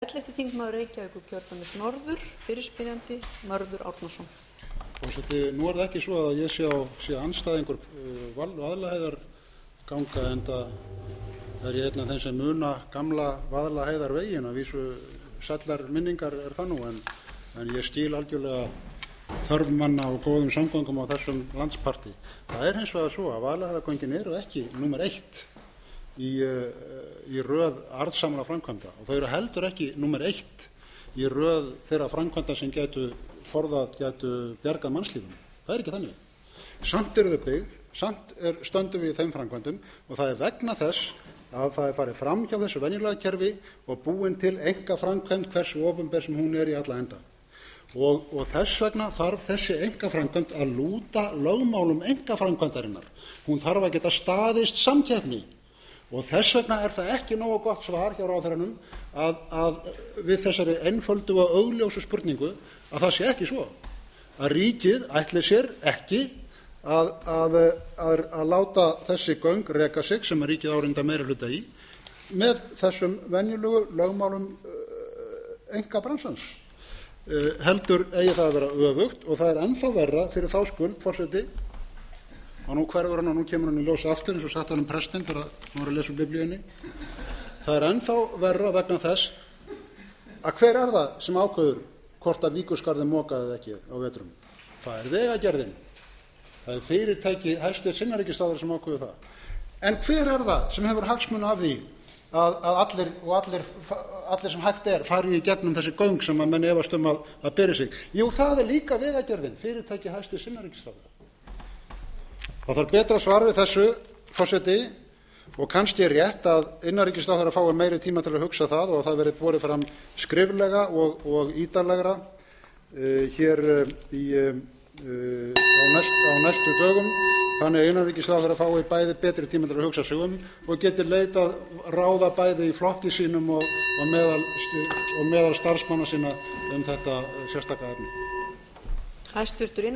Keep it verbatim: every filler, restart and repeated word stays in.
ellefti þingmaður Reykjavíkurkjördæmis norður, fyrirspyrjandi Mörður Árnason. Forseti, nú er það ekki svo að ég sé, á, sé andstæðingur uh, Vaðlaheiðarganga, enda er ég einn af þeim sem muna gamla Vaðlaheiðarveginn, að vísu sællar minningar er það nú, en, en ég skil algjörlega þörf manna og góðum samgöngum á þessum landsparti. Það er hins vegar svo að Vaðlaheiðargöngin eru ekki númer eitt í, í röð arðsamra framkvæmda, og þau eru heldur ekki númer eitt í röð þeirra framkvæmda sem gætu forðað, gætu bjargað mannslífum. Það er ekki þannig. Samt eru þau byggð, samt er, stöndum við í þeim framkvæmdum, og það er vegna þess að það er farið fram hjá þessu venjulega kerfi og búin til einkaframkvæmd hversu opinber sem hún er í alla enda. Og, og þess vegna þarf þessi einkaframkvæmd að lúta lögmálum einkaframkvæmdarinnar. Hún þarf að geta staðist samkeppni. Og þess vegna er það ekki nógu gott svar hjá ráðherranum að, að við þessari einföldu og augljósu spurningu að það sé ekki svo. Að ríkið ætli sér ekki að, að, að, að láta þessi göng reka sig, sem að ríkið árinda meiri hluta í, með þessum venjulegu lögmálum uh, einkabransans. Uh, heldur eigi það að vera öfugt, og það er ennþá verra fyrir þá skuld, forseti, og nú hverfur hann og nú kemur hann í ljósa aftur, eins og sagt hann um prestinn þegar hann var að lesa úr Biblíunni. Það er ennþá verra vegna þess að hver er það sem ákveður hvort að Víkurskarðið mokaði eða ekki á vetrum? Það er Vegagerðin. Það er fyrirtæki hæstvirts innanríkisráðherra sem ákveður það. En hver er það sem hefur hagsmuni af því að, að allir, og allir, allir sem hægt er fari í gegnum þessi göng sem að menn efast um að, að beri sig? Jú, það er líka Vegagerðin, fyrirtæki hæstvirts innanríkisráðherra. Það þarf betra svar við þessu, forseti, og kannski er rétt að innanríkisráðherra fái meiri tíma til að hugsa það og að það verði borið fram skriflega og, og ítarlegra uh, hér uh, í, uh, á, næst, á næstu dögum, þannig að innanríkisráðherra fái bæði betri tíma til að hugsa sig um og geti leitað ráða bæði í flokki sínum og, og, meðal, og meðal starfsmanna sína um þetta sérstaka efni. Hæstvirtur